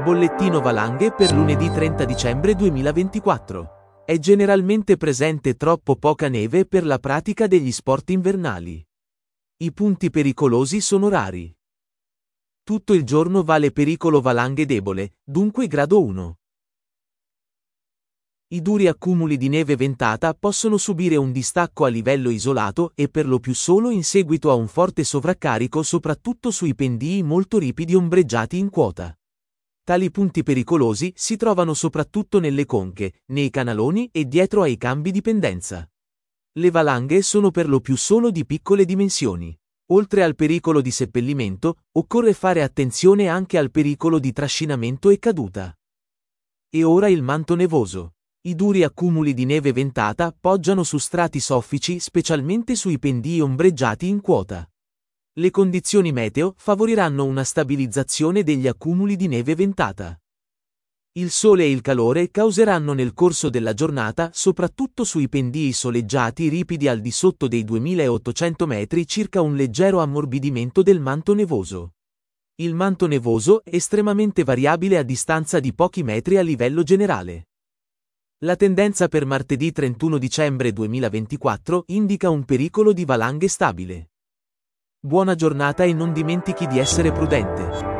Bollettino valanghe per lunedì 30 dicembre 2024. È generalmente presente troppo poca neve per la pratica degli sport invernali. I punti pericolosi sono rari. Tutto il giorno vale pericolo valanghe debole, dunque grado 1. I duri accumuli di neve ventata possono subire un distacco a livello isolato e per lo più solo in seguito a un forte sovraccarico soprattutto sui pendii molto ripidi ombreggiati in quota. Tali punti pericolosi si trovano soprattutto nelle conche, nei canaloni e dietro ai cambi di pendenza. Le valanghe sono per lo più solo di piccole dimensioni. Oltre al pericolo di seppellimento, occorre fare attenzione anche al pericolo di trascinamento e caduta. E ora il manto nevoso. I duri accumuli di neve ventata poggiano su strati soffici specialmente sui pendii ombreggiati in quota. Le condizioni meteo favoriranno una stabilizzazione degli accumuli di neve ventata. Il sole e il calore causeranno nel corso della giornata, soprattutto sui pendii soleggiati ripidi al di sotto dei 2800 metri, circa un leggero ammorbidimento del manto nevoso. Il manto nevoso è estremamente variabile a distanza di pochi metri a livello generale. La tendenza per martedì 31 dicembre 2024 indica un pericolo di valanghe stabile. Buona giornata e non dimentichi di essere prudente.